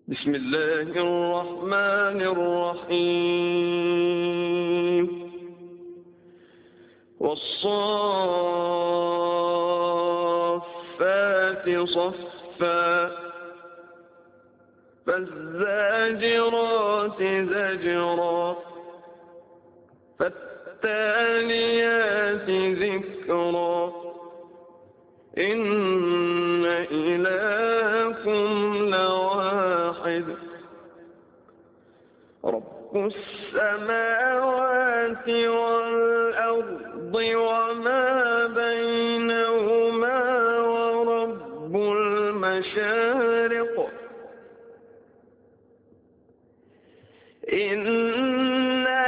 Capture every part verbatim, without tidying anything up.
بسم الله الرحمن الرحيم والصافات صفا فالزاجرات زجرا فالتاليات ذكرا إن إلهكم لواحد رب السماوات والأرض وما بينهما ورب المشارق إنا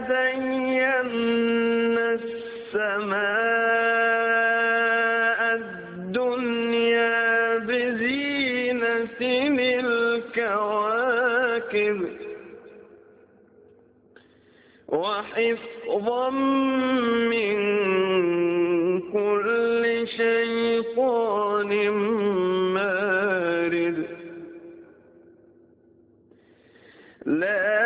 زينا السماء الدنيا بزينة الكواكب وحفظا من كل شيطان مارد لا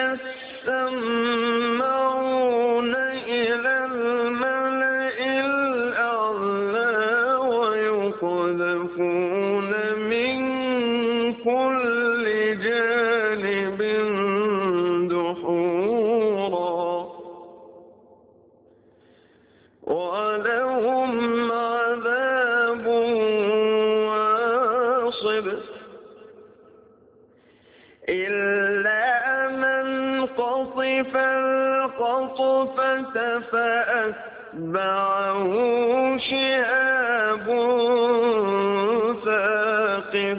يسمعون إلى الملأ الأعلى ويقذفون من كل جانب دحورا ولهم عذاب واصب إلا من قطف القطفة فأتبعه شهاب ثاقب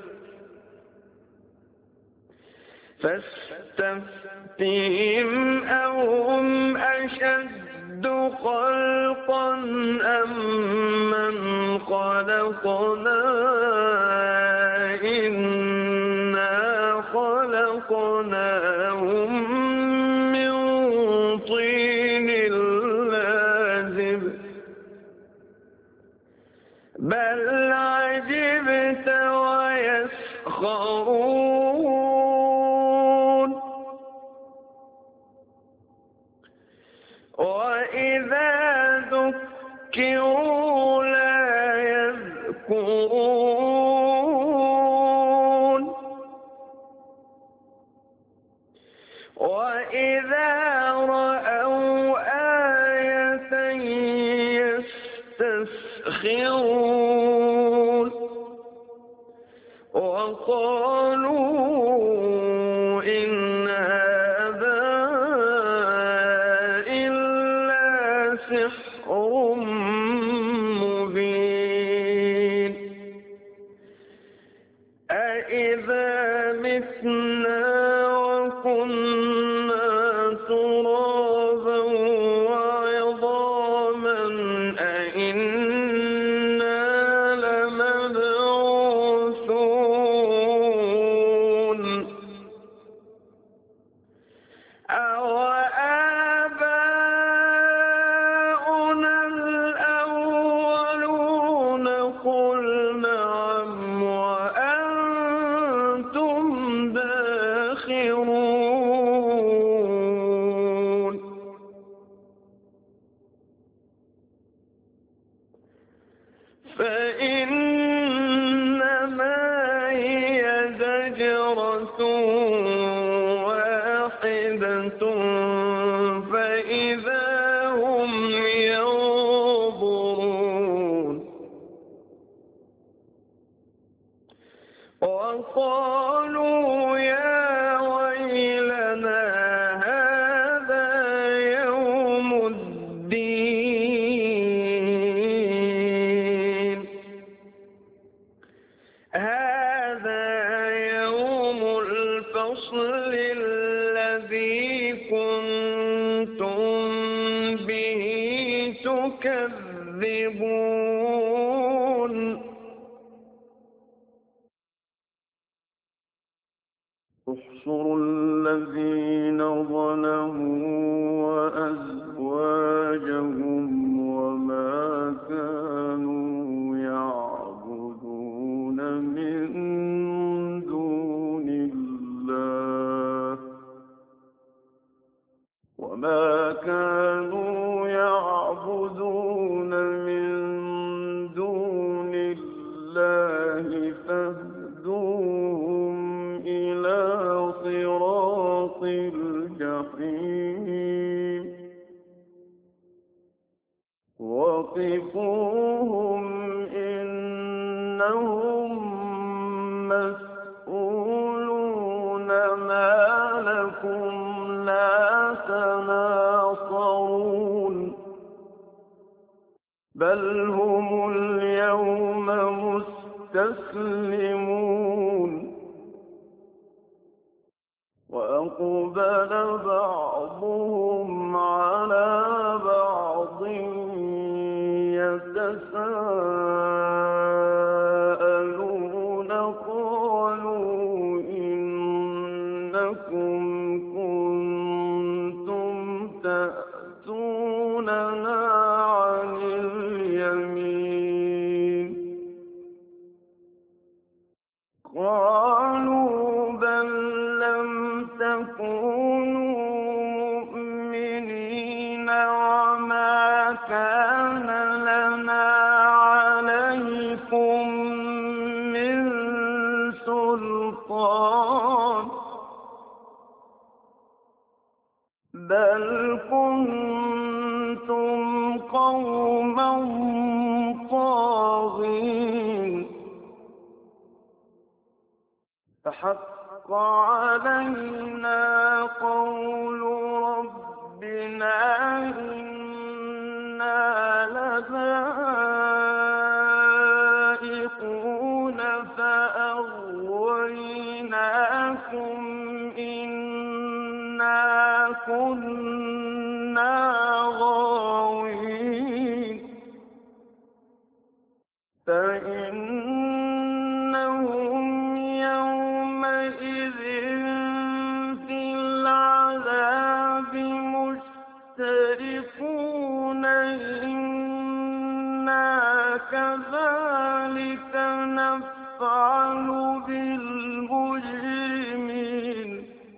فاستفتهم أهم أشد خلقا أم من خلقنا إنا خلقناهم من طين لازب بل عجبت ويسخرون وإذا ذكروا لا يذكرون وإذا رأوا آية يستسخرون وقالوا إن هذا إلا سحر مبين أإذا متنا وكنا ترابا وعظاما أإنا لمبعوثون أوآباؤنا الأولون قل نعم وأنتم داخرون فإنما هي زجرة واحدة فإذا هم ينظرون وقالوا يا ويلنا هذا يوم الدين هذا يوم الفصل الذي كنتم به تكذبون احشروا الذين ظلموا وأزواجهم وما كانوا يعبدون من دون إنكم كنتم تأتوننا عن اليمين قالوا بل لم تكونوا مؤمنين وما كان لنا عليكم من سلطان بل كنتم قوما طاغين فحق علينا قول ربنا إنا لذائقون فأغويناكم إنا كنا غاوين فإنهم يومئذ في العذاب مشتركون إنا كذلك نفعل بالمجرمين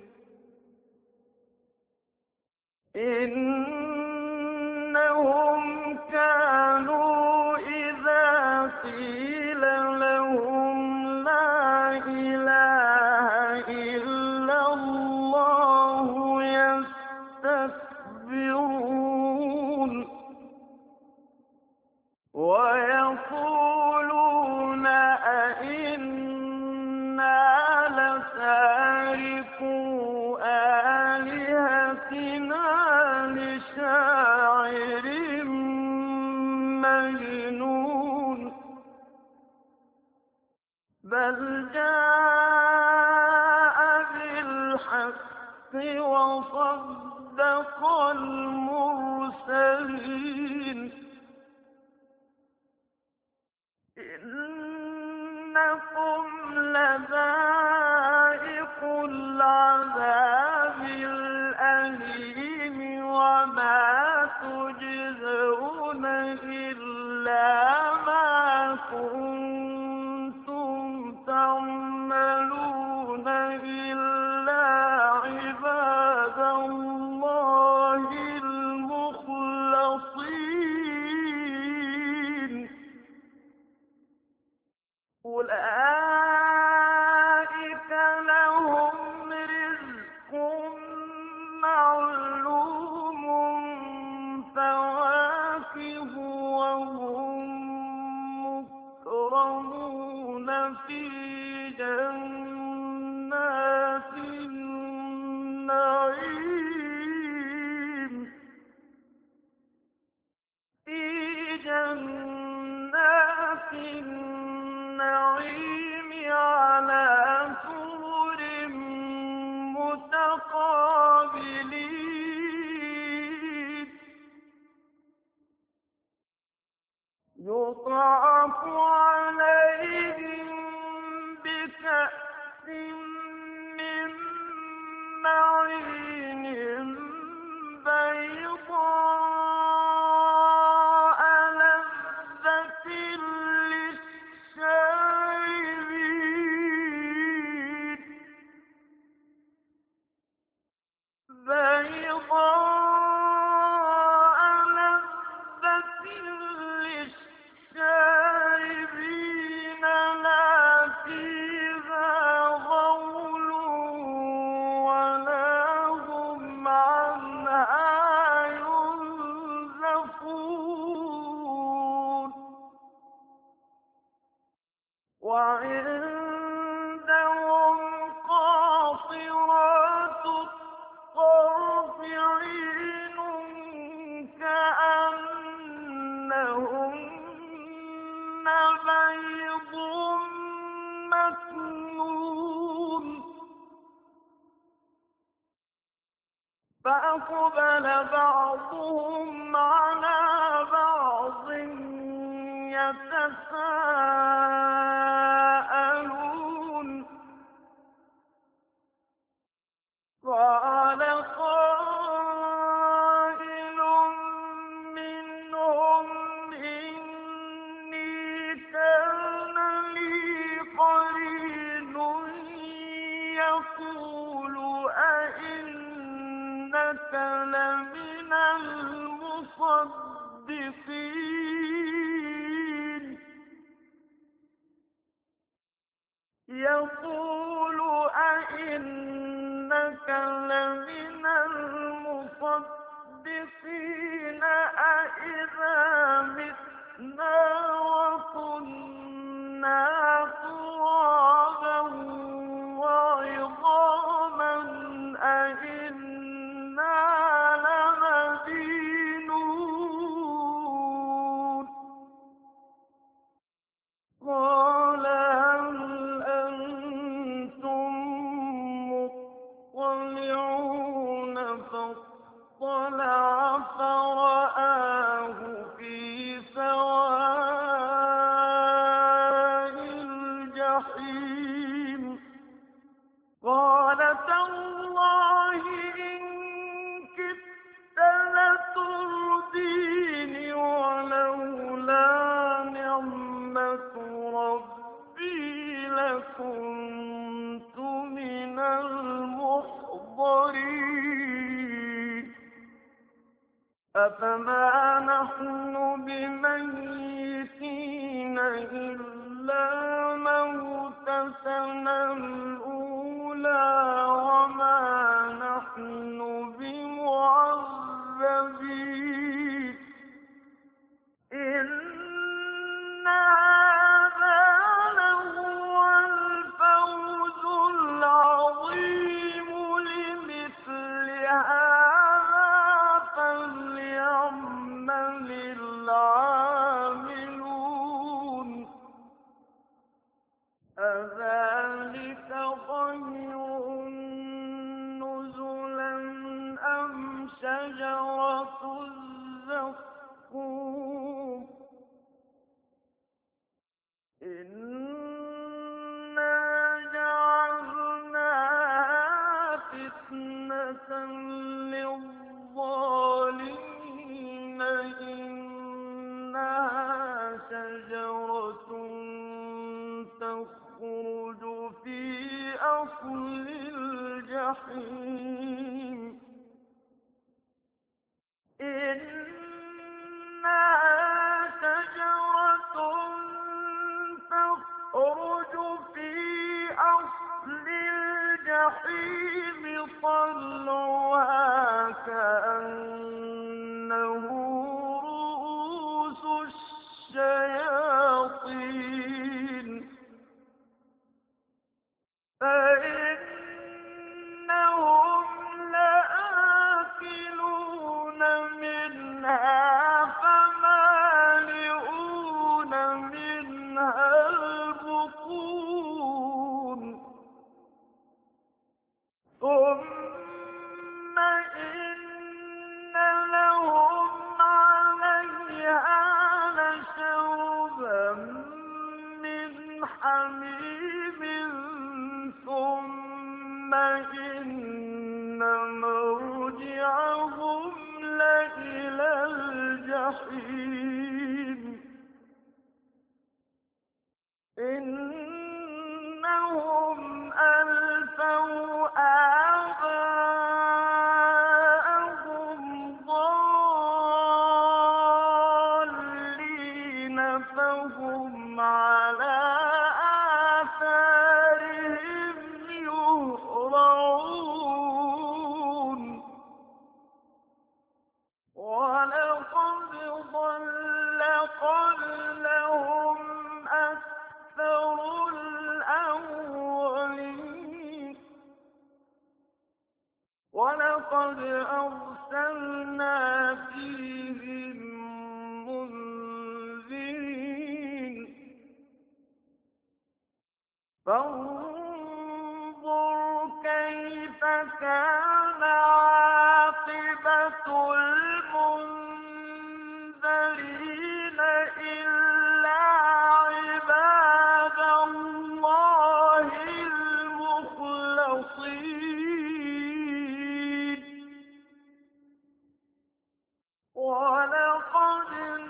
إنهم كانوا إذا قيل لهم لا إله إلا الله يستكبرون ويقولون أئنا لتاركو آلهتنا لشاعر مجنون بل جاء بالحق وصدق المرسلين إنكم لذائقو العذاب الأليم وما تجزون إلا ما كنتم تعملون إلا عباد الله المخلصين أولئك لهم رزق معلوم فواكه وهم مكرمون في جنات النعيم في جنات النعيم على سرر متقابلين يطاف عليهم بكأس من معين بيضاء لذة للشاربين بيضاء لذة للشاربين لا فيها غول ولا هم عنها ينزفون وعندهم قاصرات الطرف عين كأنهن بيض مكنون فأقبل بعضهم على بعض يتساءلون يقول أئنك لمن المصدقين يقول أئنك لمن المصدقين أئذا متنا وكنا ترابا وعظاما أئنا لمدينون قال هل أنتم مطلعون فاطلع فرآه في سواء الجحيم قال تالله إن كدت لتردين ولولا نعمة ربي لكنت من المحضرين أفما نحن بميتين إلا موتتنا الأولى وما نحن بمعذبين إن هذا لهو الفوز العظيم لمثل هذا فليعمل العاملون أذلك خير نزلا أم شجرة الزقوم إنا جعلناها فتنة للظالمين إنها شجرة تخرج في أصل الجحيم إنها شجرة تخرج في أصل الجحيم طلعها كأنه رؤوس الشياطين فإنهم لآكلون منها فمالئون منها البطون ثم إن لهم عليها لشوبا من حميم ثم إن مرجعهم لإلى الجحيم إنهم ألفوا آباءهم ضالين فهم على آثارهم يهرعون ولقد ضل قبلهم أكثر الأولين ولقد أرسلنا فيهم منذرين فانظر كيف كان عاقبة المنذرين إلا عباد الله المخلصين ولقد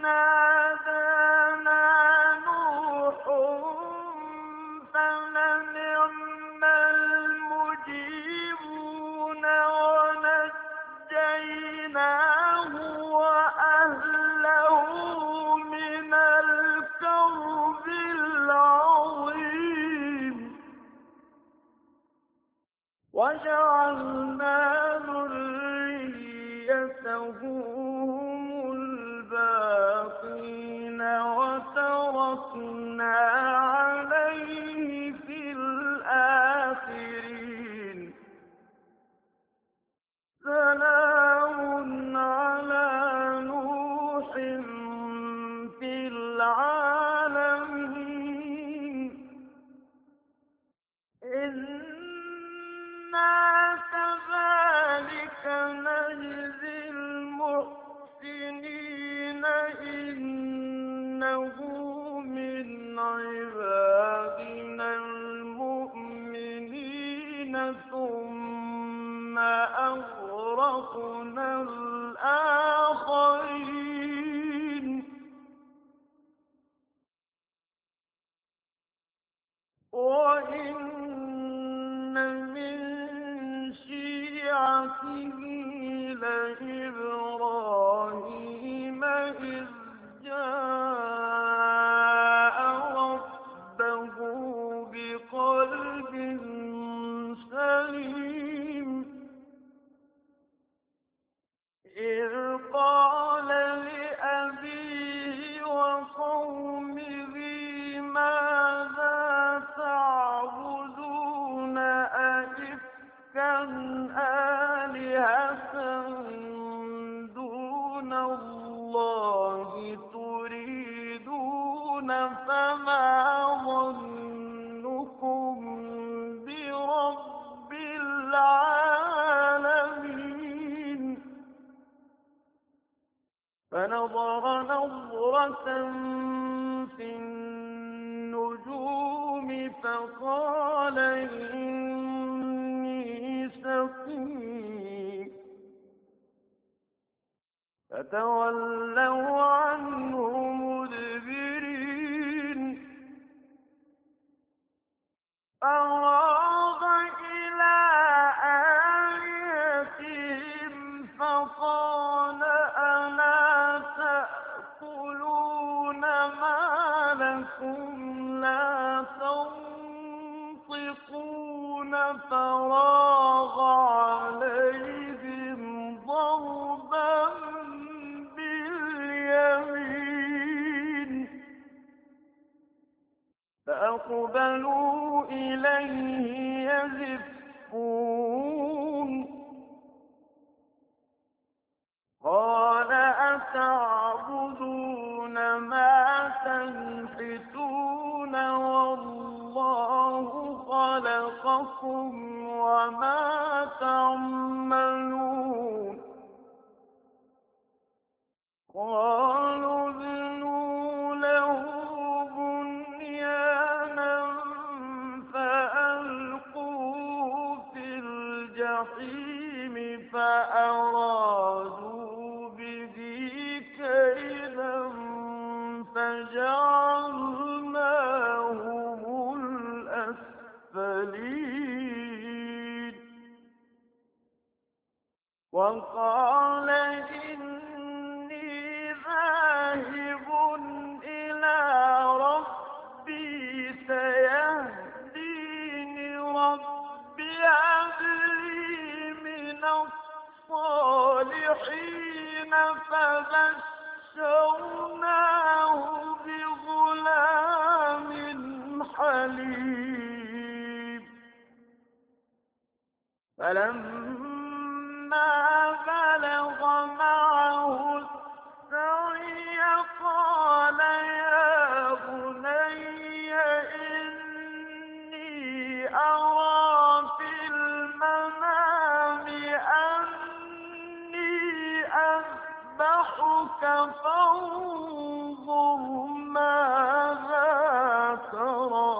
نادانا نوح فلنعم المجيبون وجعلنا ذريته هم الباقين وتركنا عليه في الآخرين سلام على نوح في العالمين إنا كذلك نجزي المحسنين إنه من عبادنا المؤمنين ثم أغرقنا الآخرين وإن من شيعته لإبراهيم إذ جاء ربه بقلب سليم إذ قال لأبيه وقومه ماذا تعبدون أئفكا آلهة دون الله تريدون فما ظنكم برب العالمين فنظر نظرة في النجوم فقال إني سقيم فتولوا عنه مدبرين فراغ إلى آلهتهم فقال ألا تأكلون ما لكم لا تنطقون فراغ عليهم ضربا باليمين فأقبلوا إليه يزفون قال أتعبدون ما تنحتون والله خلقكم وما تعملون قالوا ابنوا له بنيانا فألقوه في الجحيم فأرادوا به كيدا فجعلناهم الأسفلين وقال إني ذاهب إلى ربي سيهديني ربي هب لي من الصالحين فبشرناه بغلام حليم فلما بلغ معه السعي قال يا بني إني أرى في المنام أني أذبحك فانظر ماذا ترى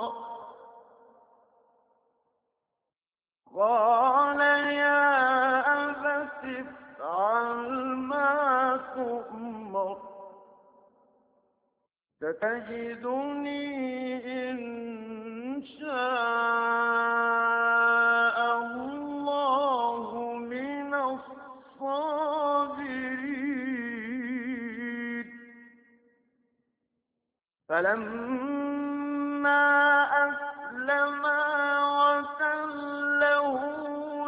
قال يا أبت افعل ما تؤمر ستجدني إن شاء الله من الصابرين فلما أسلما وتله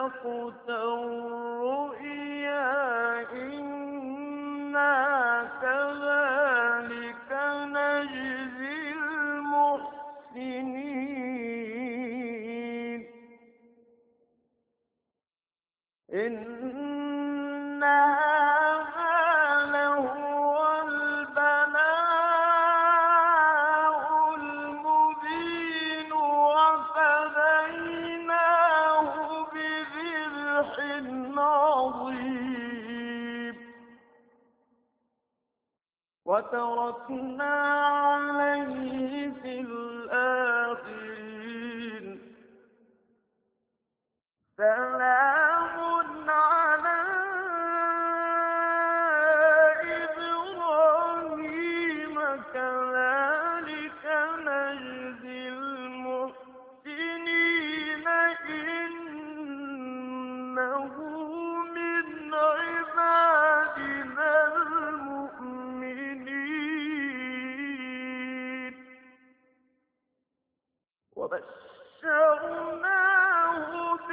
صدقت الرؤيا إنا كذلك نجزي المحسنين إن هذا لهو البلاء المبين وفديناه بذبح عظيم وتركنا عليه في الآخرين سلام على إبراهيم كذلك نجزي المحسنين إنه من عبادنا المؤمنين وبشرناه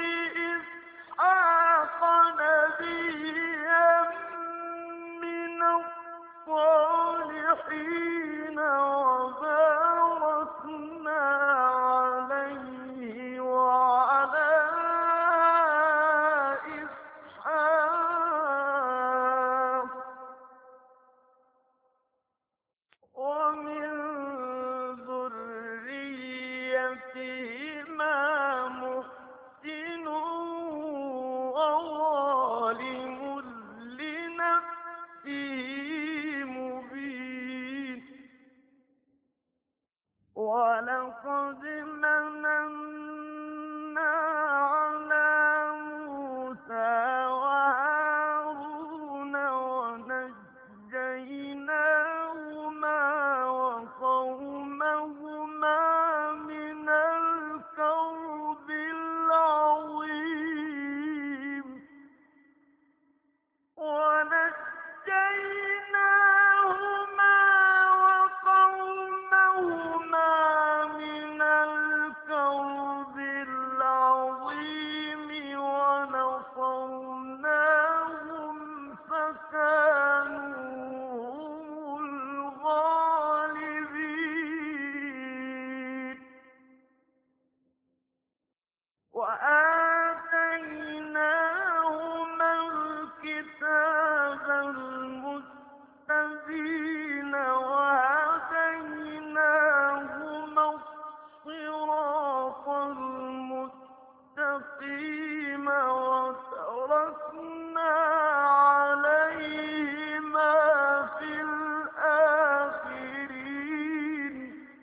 بإسحاق نبيا من الصالحين وباركنا عليه وعلى إسحاق ومن ذريتهما محسن وظالم لنفسه مبين ولقد مننا على موسى وهارون ونجيناهما وقومهما من الكرب العظيم ونجيناهما وقومهما من الكرب العظيم ونصرناهم فكانوا هم الغالبين وآتيناهما الكتاب المستبين وهديناهما الصراط المستقيم وتركنا عليهما في الآخرين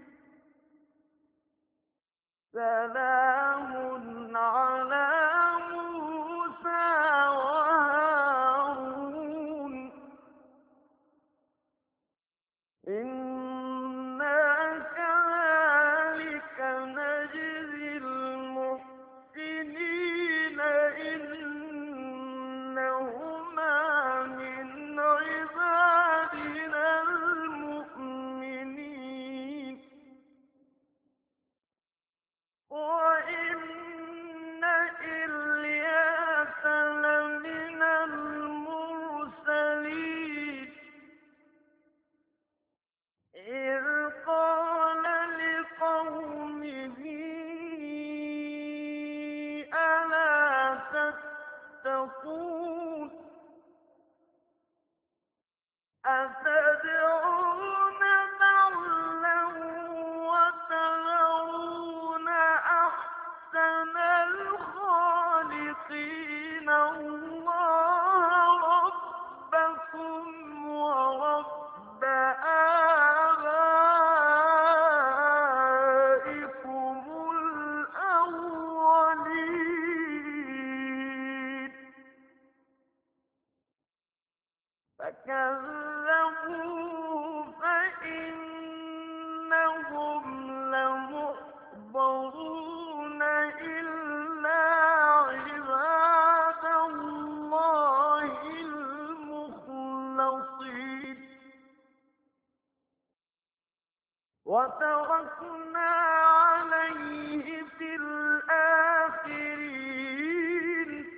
سلام على موسى وهارون إنا كذلك نجزي المحسنين إنهما من عبادنا المؤمنين وإن إلياس لمن المرسلين إذ قال لقومه ألا تتقون أتدعون بعلا وتذرون أحسن الخالقين الله ربكم ورب آبائكم الأولين فكذبوا فإنهم لمحضرون إلا عباد الله المخلصين وتركنا عليه في الآخرين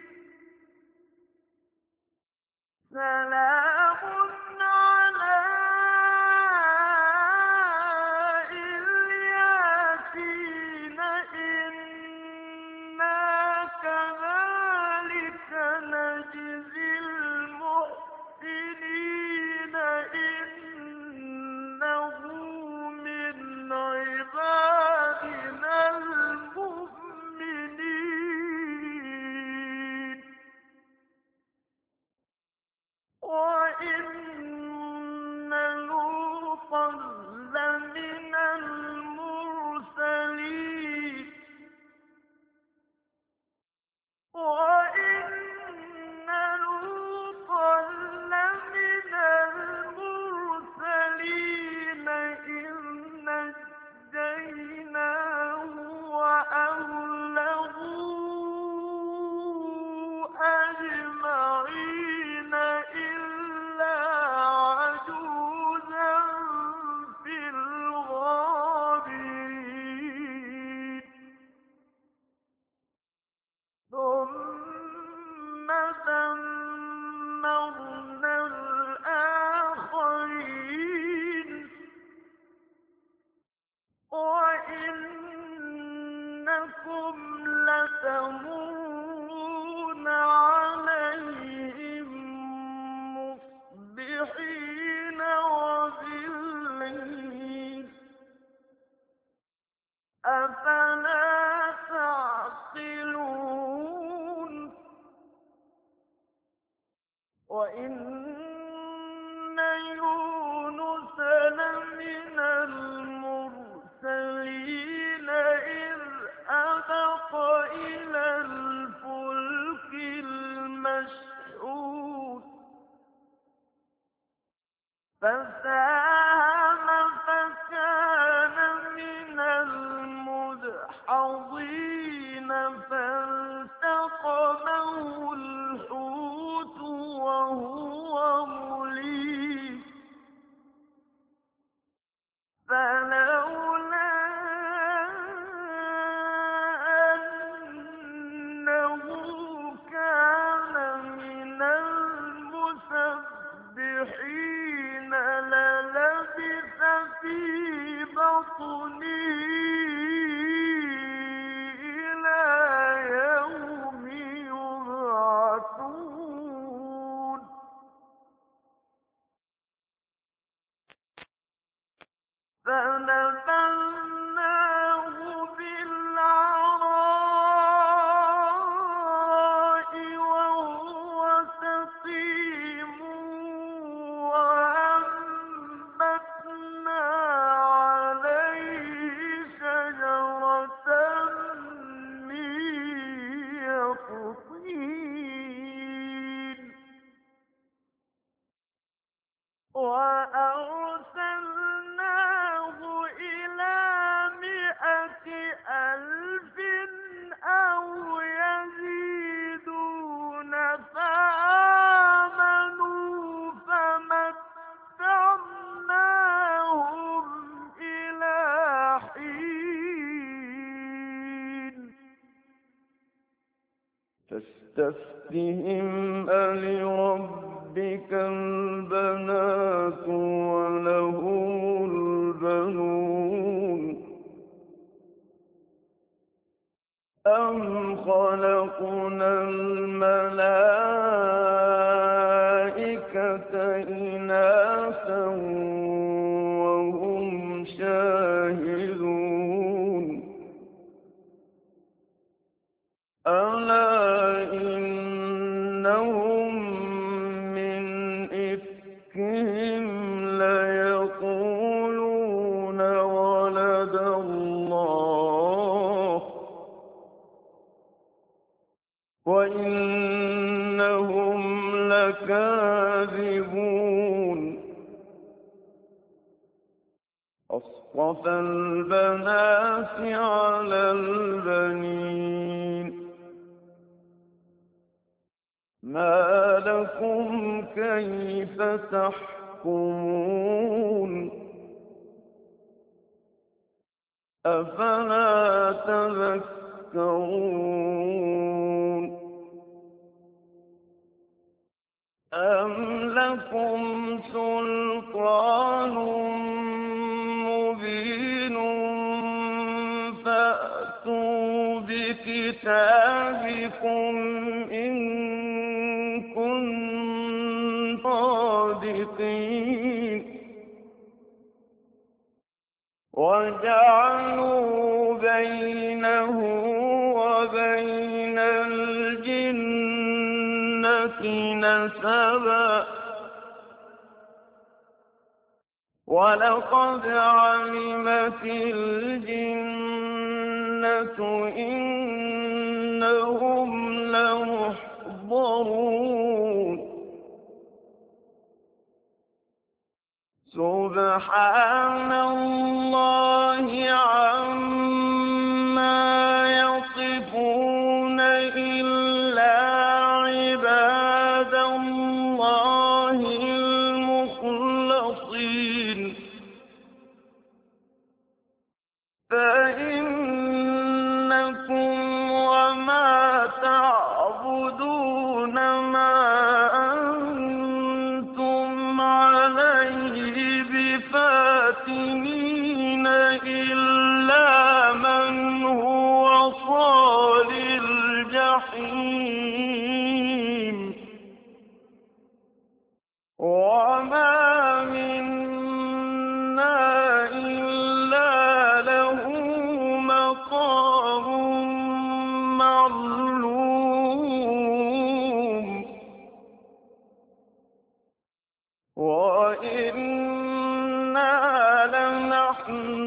إنكم لتمرون عليهم مصبحين وبالليل أفلا تعقلون وإن يونس لمن المرسلين إذ أبق إلى الفلك المشحون فساهم فكان من المدحضين فالتقمه الحوت وهو مليم فلولا أنه كان من المسبحين للبث في بطنه إلى يوم يبعثون فنبذناه بالعراء وهو سقيم وأنبتنا عليه شجرة من يقطين وأرسلناه إلى مائة ألف أو يزيدون فآمنوا فمتعناهم إلى حين فاستفتهم ألربك البنات ولهم البنون أم خلقنا الملائكة إناثا وهم شاهدون ألا إنهم من إفكهم ليقولون ولد الله وإنهم لكاذبون أصطفى البنات على البنين ما لكم كيف تحكمون أفلا تذكرون أم لكم سلطان مبين فأتوا بكتابكم إن كنتم صادقين وجعلوا بينه وبين الجنة نسبا ولقد علمت الجنة إنهم لمحضرون سبحان الله عما يصفون إلا عباد الله المخلصين فإنكم وما تعبدون ما أنتم عليه بفاتنين إلا جحيم وما منا إلا له مقام معلوم وإنا لنحن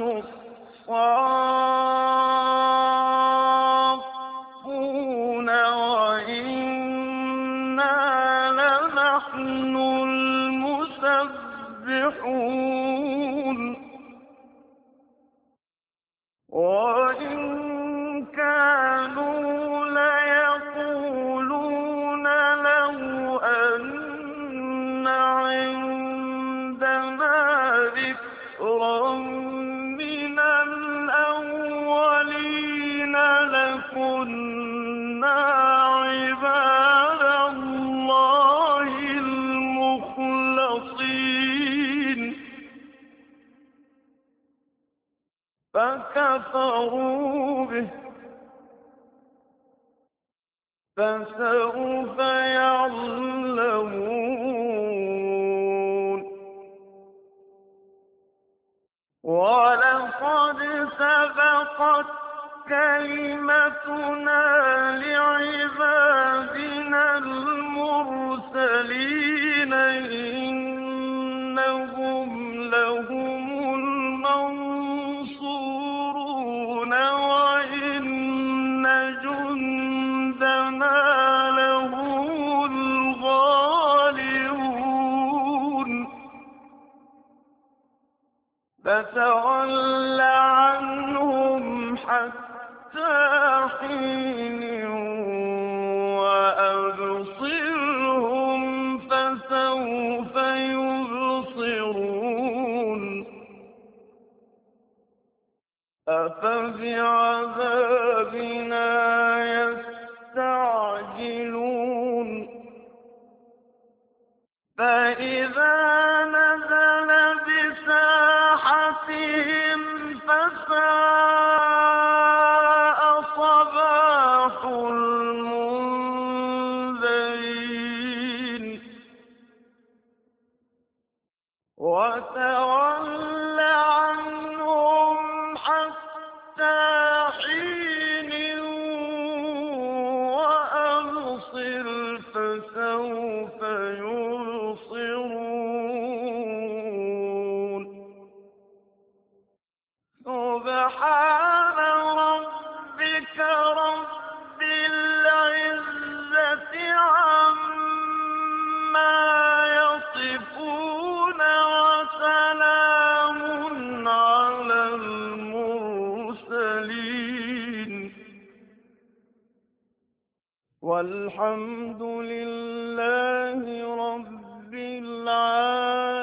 الصافون وإنا لنحن المسبحون وإن كانوا ليقولون لو أن عندنا ذكرا من الأولين لكنا عباد الله المخلصين فكفروا به فسوف يعلمون ولقد سبقت كلمتنا لعبادنا المرسلين إنهم لهم المنصورون وإن جندنا لهم الغالبون فتول عنهم حتى حين وأبصرهم فسوف يبصرون أفبعذابنا يستعجلون فإذا نزل بساحتهم فساء صباح المنذرين وتول عنهم حتى حين وأبصر فسوف يبصرون سبحان ربك رب العزة عما يصفون وسلام على المرسلين والحمد لله رب العالمين.